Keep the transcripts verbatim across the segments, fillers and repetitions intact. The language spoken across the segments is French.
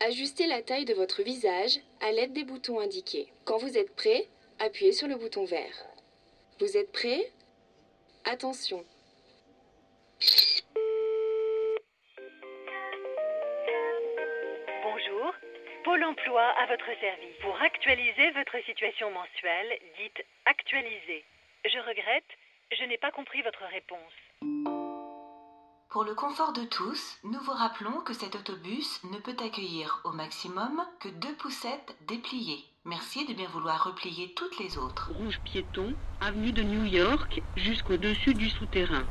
Ajustez la taille de votre visage à l'aide des boutons indiqués. Quand vous êtes prêt, appuyez sur le bouton vert. Vous êtes prêt? Attention. Bonjour, Pôle emploi à votre service. Pour actualiser votre situation mensuelle, dites « Actualiser ». Je regrette, je n'ai pas compris votre réponse. Pour le confort de tous, nous vous rappelons que cet autobus ne peut accueillir au maximum que deux poussettes dépliées. Merci de bien vouloir replier toutes les autres. Rouge piéton, avenue de New York, jusqu'au-dessus du souterrain.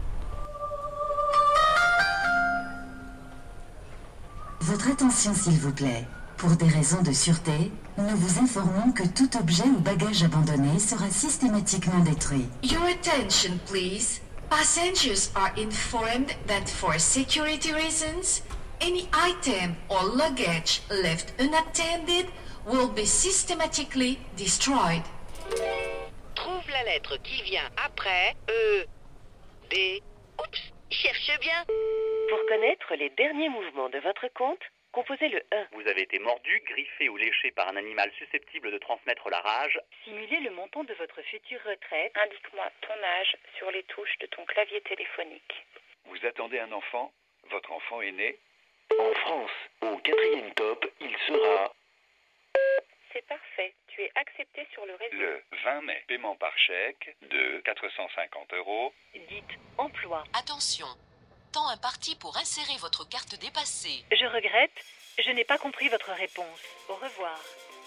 Votre attention s'il vous plaît. Pour des raisons de sûreté, nous vous informons que tout objet ou bagage abandonné sera systématiquement détruit. Your attention, please. Passengers are informed that for security reasons, any item or luggage left unattended will be systematically destroyed. Trouve la lettre qui vient après E, D. Oups, cherche bien. Pour connaître les derniers mouvements de votre compte, composez le un. Vous avez été mordu, griffé ou léché par un animal susceptible de transmettre la rage. Simulez le montant de votre future retraite. Indique-moi ton âge sur les touches de ton clavier téléphonique. Vous attendez un enfant? Votre enfant est né? En France, au quatrième top, il sera... C'est parfait. Tu es accepté sur le réseau. Le vingt mai, paiement par chèque de quatre cent cinquante euros. Dites « Emploi ». Attention, temps imparti pour insérer votre carte dépassée. Je regrette, je n'ai pas compris votre réponse. Au revoir.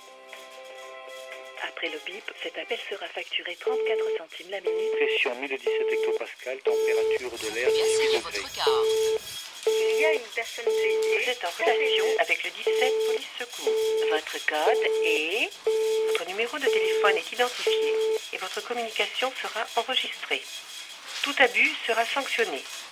Après le bip, cet appel sera facturé trente-quatre centimes la minute. Pression mille dix-sept hectopascals, température de l'air dix-huit degrés. Votre carte. Il y a une personne blessée. Vous êtes en relation avec le dix-sept Police Secours. Votre code est... Votre numéro de téléphone est identifié et votre communication sera enregistrée. Tout abus sera sanctionné.